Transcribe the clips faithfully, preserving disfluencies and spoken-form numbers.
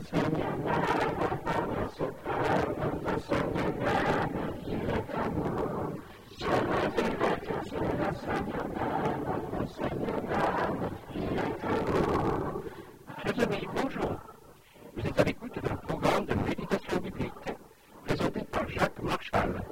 Chers amis, bonjour. Vous êtes à l'écoute d'un programme de méditation biblique présenté par Jacques Marchal.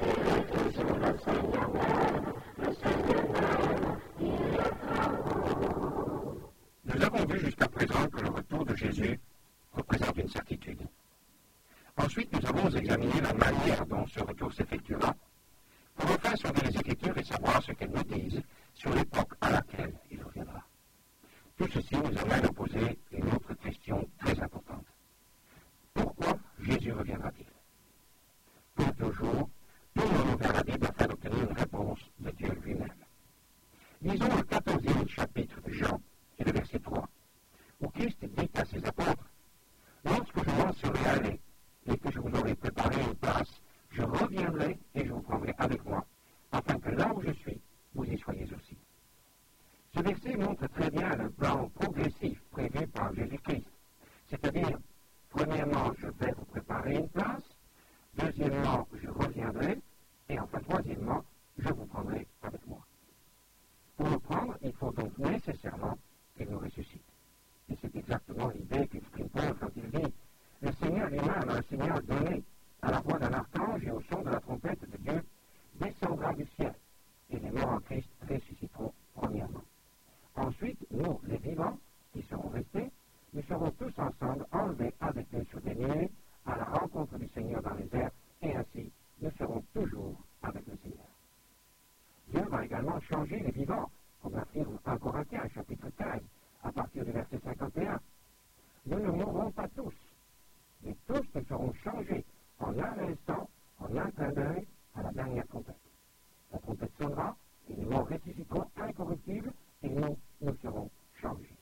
Nous avons vu jusqu'à présent que le retour de Jésus représente une certitude. Ensuite, nous avons examiné la manière dont ce retour s'effectuera pour enfin sauver les Écritures et savoir ce qu'elles nous disent sur l'époque à laquelle il reviendra. Tout ceci nous amène à poser une autre question très importante. Pourquoi Jésus reviendra-t-il? Pour toujours, tournons-nous vers la Bible afin d'obtenir une réponse de Dieu lui-même. Lisons le quatorzième chapitre de Jean, et le verset trois, où Christ dit à ses apôtres, « Lorsque je m'en serai allé, et que je vous aurai préparé une place, je reviendrai et je vous prendrai avec moi, afin que là où je suis, vous y soyez aussi. » Ce verset montre très bien le plan progressif prévu par Jésus-Christ. C'est-à-dire, premièrement, je vais vous préparer une place, deuxièmement, je reviendrai, et enfin, troisièmement, je vous prendrai avec moi. Pour le prendre, il faut donc nécessairement qu'il nous ressuscite. Et c'est exactement l'idée qu'exprime Paul quand il dit « Le Seigneur lui-même, un signal donné à la voix d'un archange et au son de la trompette de Dieu, descendra du ciel, et les morts en Christ ressusciteront premièrement. Ensuite, nous, les vivants, qui serons restés, nous serons tous ensemble enlevés avec eux sur des nuées à la rencontre du Seigneur dans les airs, et ainsi, nous serons toujours avec le Seigneur. Dieu va également changer les vivants, comme l'affirme un Corinthiens, chapitre quinze, à partir du verset cinquante et un. Nous ne mourrons pas tous, mais tous nous serons changés en un instant, en un clin d'œil, à la dernière trompette. La trompette sonnera, et les morts ressusciteront incorruptibles, et nous, nous serons changés.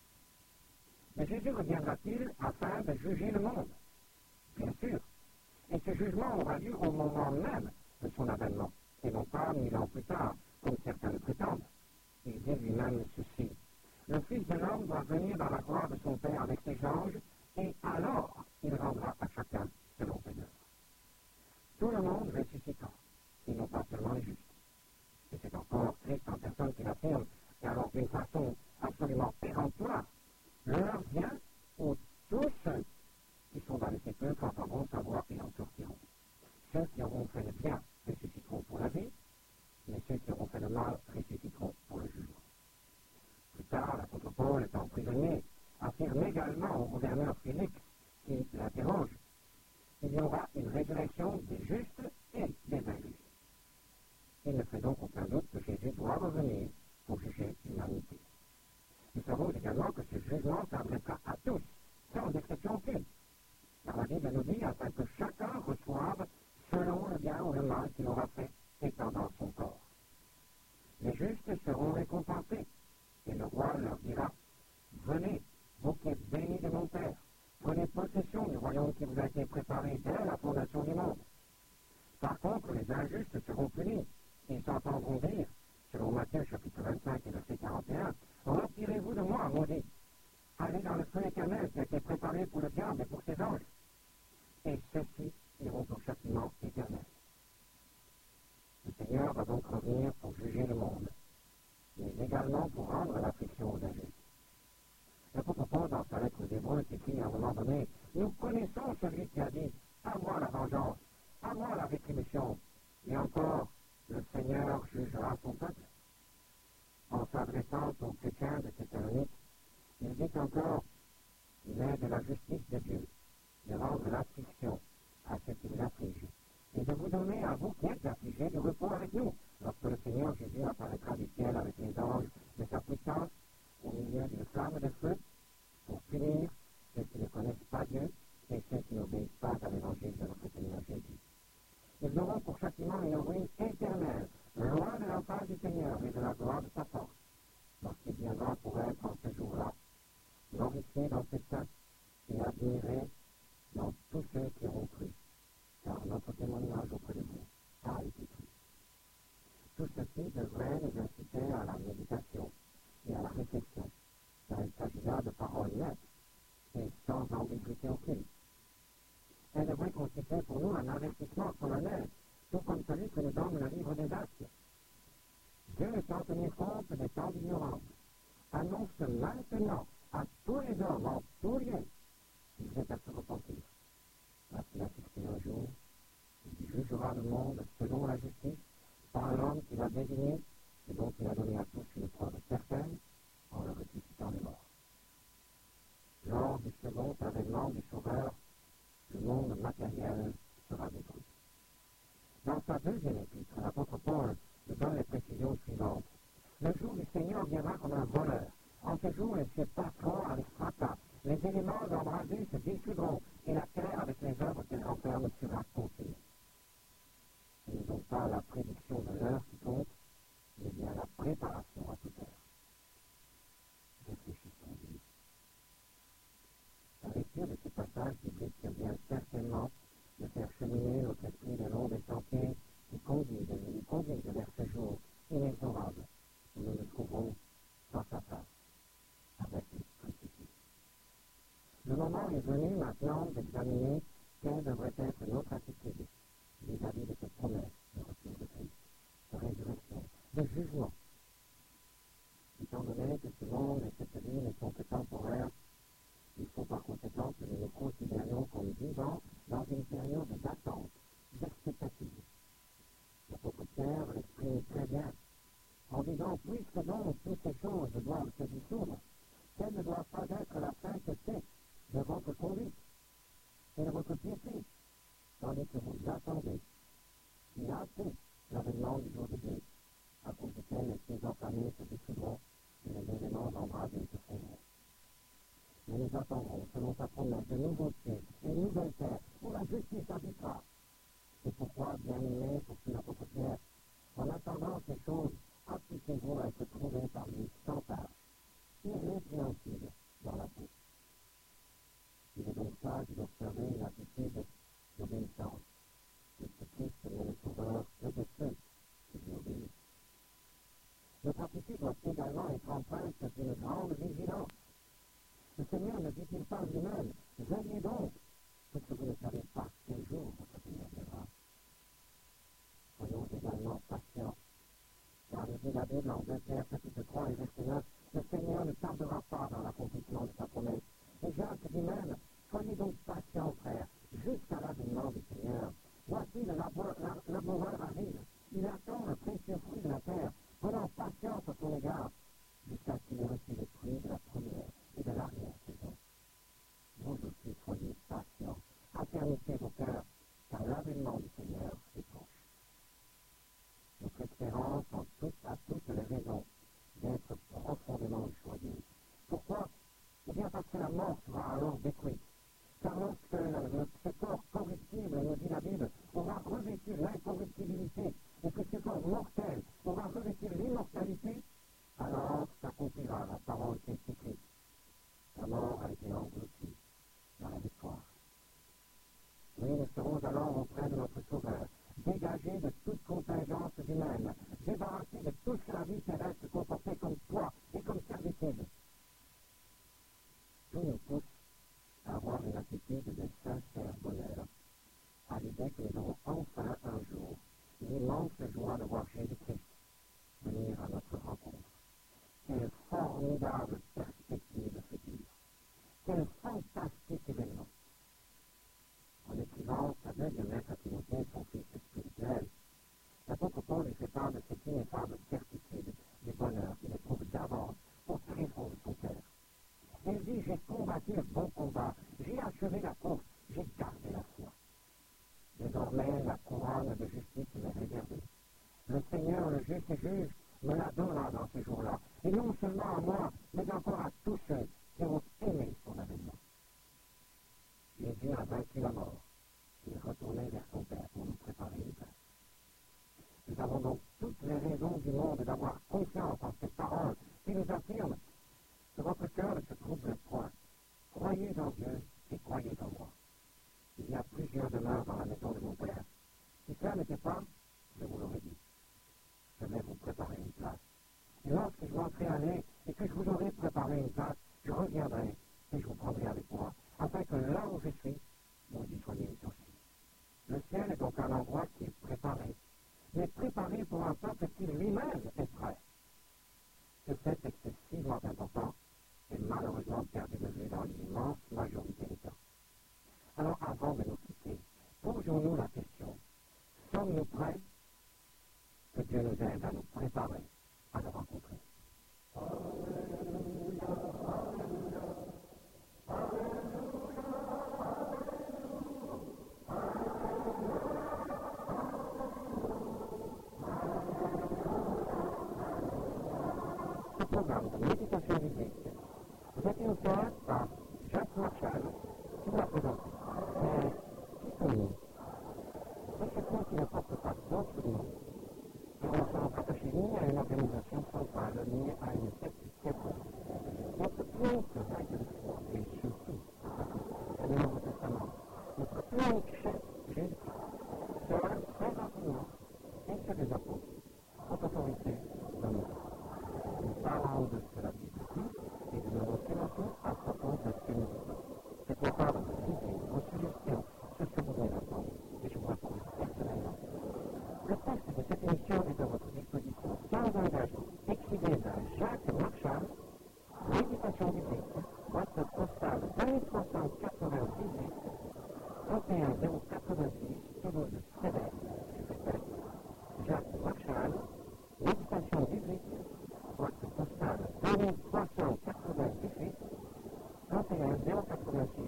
Mais Jésus reviendra-t-il afin de juger le monde? Bien sûr. Et ce jugement aura lieu au moment même de son avènement, et non pas mille ans plus tard, comme certains le prétendent. Il dit lui-même ceci. Le Fils de l'homme doit venir dans la gloire de son Père avec ses anges, et alors il rendra à chacun selon ses œuvres. Tout le monde ressuscitera, et non pas seulement les justes. Et c'est encore Christ en personne qui l'affirme, et alors d'une façon absolument péremptoire. L'heure vient où tous ceux qui sont dans les sépulcres entendront sa voix et en sortiront. Ceux qui auront fait le bien ressusciteront pour la vie, mais ceux qui auront fait le mal ressusciteront pour le jugement. Plus tard, l'apôtre Paul, étant prisonnier, affirme également au gouverneur Félix, qui l'interroge, il y aura une résurrection des justes et des injustes. Il ne fait donc aucun doute que Jésus doit revenir pour juger l'humanité. Nous savons également que ce jugement s'adressera à tous, sans exception aucune. Car la Bible nous dit afin que chacun reçoive selon le bien ou le mal qu'il aura fait étant dans son corps. Les justes seront récompensés, et le roi leur dira, « Venez, vous qui êtes bénis de mon Père, prenez possession du royaume qui vous a été préparé dès la fondation du monde. » Par contre, les injustes seront punis, ils s'entendront dire, selon Matthieu chapitre vingt-cinq et verset quarante et un, « Retirez-vous de moi, maudit, allez dans le feu éternel qui a été préparé pour le diable et pour ses anges. » Et ceux-ci iront au châtiment éternel. Le Seigneur va donc revenir pour juger le monde, mais également pour rendre l'affliction aux injustes. L'apôtre Paul, dans sa lettre aux Hébreux, écrit à un moment donné, « Nous connaissons celui qui a dit, à moi la vengeance, à moi la rétribution, et encore, le Seigneur jugera son peuple. » En s'adressant aux chrétiens de Thessalonique, il dit encore, « Il est de la justice de Dieu de rendre l'affliction à ceux qui vous affligent, et de vous donner à vous qui êtes affligés du repos avec nous, lorsque le Seigneur Jésus apparaîtra du ciel avec les anges de sa puissance au milieu d'une flamme de feu, pour punir ceux qui ne connaissent pas Dieu et ceux qui n'obéissent pas à l'évangile de notre Seigneur Jésus. Ils auront pour châtiment une ruine éternelle, loin de la face du Seigneur et de la gloire de sa force, lorsqu'il viendra pour être en ce jour-là, glorifié dans ses saints et admiré dans tous ceux qui auront cru, car notre témoignage auprès de vous a été cru. Tout ceci devrait nous inciter à la méditation et à la réflexion, car il s'agit là de paroles nettes et sans ambiguïté aucune. Elle devrait constituer pour nous un investissement solennel, tout comme celui que nous donne le livre des Actes. Dieu, sans tenir compte des temps d'ignorance, annonce maintenant à tous les hommes, en tout lieu, qu'ils aient à se repentir. Parce qu'il a fixé un jour, il jugera le monde selon la justice, par l'homme qu'il a désigné et dont il a donné à tous une preuve certaine en le ressuscitant des morts. Lors du second avènement du Sauveur, le monde matériel sera détruit. Dans sa deuxième épître, l'apôtre Paul nous donne les précisions suivantes. Le jour du Seigneur viendra comme un voleur. En ce jour, les cieux passeront avec fracas. Les éléments embrasés se dissoudront et la terre avec les œuvres qu'elle renferme sera consumée. Ce n'est donc pas la prédiction de l'heure qui compte, mais bien la préparation à toute heure. Réfléchissons-y. La lecture de ce passage biblique vient certainement de faire cheminer notre esprit le long des sentiers qui conduisent, nous conduisent vers ce jour inexorable où nous nous trouverons face à face avec le crucifix. Le moment est venu maintenant d'examiner quelle devrait être notre attitude vis-à-vis de cette promesse de retour de Christ, de résurrection, de jugement. Étant donné que ce monde et cette vie ne sont que temporaires, il faut par conséquent que nous nous considérions comme vivants dans une période d'attente, d'expectative. L'apôtre Pierre l'exprime très bien, en disant, puisque donc toutes ces choses doivent se dissoudre, quelle ne doit pas être la sainteté de votre conduite et de votre piété, tandis que vous attendez, si hâtez l'avènement du jour de Dieu, à cause duquel les cieux enflammés se dissoudront et les éléments embrasés se fondront. Mais nous attendrons, selon sa promesse, de nouveaux cieux et de nouvelles terres, où la justice habitera. C'est pourquoi, bien-aimés, poursuit l'apôtre Pierre, en attendant ces choses, appliquez-vous à être trouvés par lui sans tâche, irrépréhensible dans la paix. Il est donc sage d'observer une attitude d'obéissance, puisque Christ est le sauveur que de ceux qui lui obéissent. Notre attitude doit également être empreinte d'une grande vigilance. Le Seigneur ne dit-il pas lui-même, veillez donc, parce que vous ne savez pas quel jour votre Seigneur viendra. Soyons également patients, car nous dit la Bible en deux Pierre chapitre trois et verset neuf, le Seigneur ne tardera pas dans l'accomplissement de sa promesse. Et Jacques dit même, soyez donc patients, frères, jusqu'à l'avènement du Seigneur. Voici le laboureur arrive, il attend le précieux fruit de la terre, prenant patience à son égard, jusqu'à ce qu'il ait reçu le fruit de la première et de l'arrière-saison. Vous aussi soyez patients, affermissez vos cœurs, car l'avènement du Seigneur est proche. Notre espérance en tout, a toutes les raisons d'être profondément joyeuse. Pourquoi? Eh bien parce que la mort sera alors détruite. Car lorsque le, ce corps corruptible, nous dit la Bible, aura revêtu l'incorruptibilité, et que ce corps mortel aura revêtu l'immortalité, alors s'accomplira la parole qui est écrite. La mort a été engloutie dans la victoire. Oui, nous serons alors auprès de notre Sauveur, dégagés de toute contingence humaine, débarrassés de tout ce que la vie terrestre comportait comme poids et comme servitude. Tout nous pousse à avoir une attitude de sincère bonheur, à l'idée que nous aurons enfin un jour l'immense joie de voir Jésus-Christ venir à notre rencontre. Quelle formidable perspective future! Quel fantastique événement! En écrivant sa deuxième lettre à Timothée, son fils spirituel, l'apôtre Paul lui fait part de cette ineffable certitude du bonheur qu'il éprouve d'avance au tréfonds de son cœur. Il dit, j'ai combattu le bon combat, j'ai achevé la course, j'ai gardé la foi. Désormais, la couronne de justice m'est réservée. Le Seigneur, le juste juge, me la donnera dans ce jour-là, et non seulement à moi, mais encore à tous ceux qui ont aimé son avènement. Jésus a vaincu la mort. Il est retourné vers son Père pour nous préparer une place. Nous avons donc toutes les raisons du monde d'avoir confiance en cette parole qui nous affirme que votre cœur ne se trouble point. Croyez en Dieu et croyez en moi. une thèse par Jacques Marchal, qui va présenter. Mais qui sommes-nous? Société qui ne porte pas d'autres noms. Nous sommes rattachés ni à une organisation centrale, ni à une secte quelconque. Notre unique règle de foi est surtout, c'est le Nouveau Testament, notre unique chef, Jésus-Christ, seul, sans enseignement, et que les apôtres, haute autorité de nous. Nous parlons de ce que la Bible dit et de nos observations à propos de ce que nous disons. C'est pour parler de l'idée, vos suggestions sur ce que vous voulez apprendre, et je vous réponds personnellement. Le texte de cette émission est à votre disposition sans engagement. Écrivez à Jacques Marchal, Méditation biblique, boîte postale vingt trois cent quatre-vingt-dix-huit, trente et un zéro quatre-vingt-six, Toulouse, Québec. Je répète, Jacques Marchal, Méditation biblique, boîte postale vingt trois cent quatre-vingt-dix-huit, trente et un zéro quatre-vingt-six.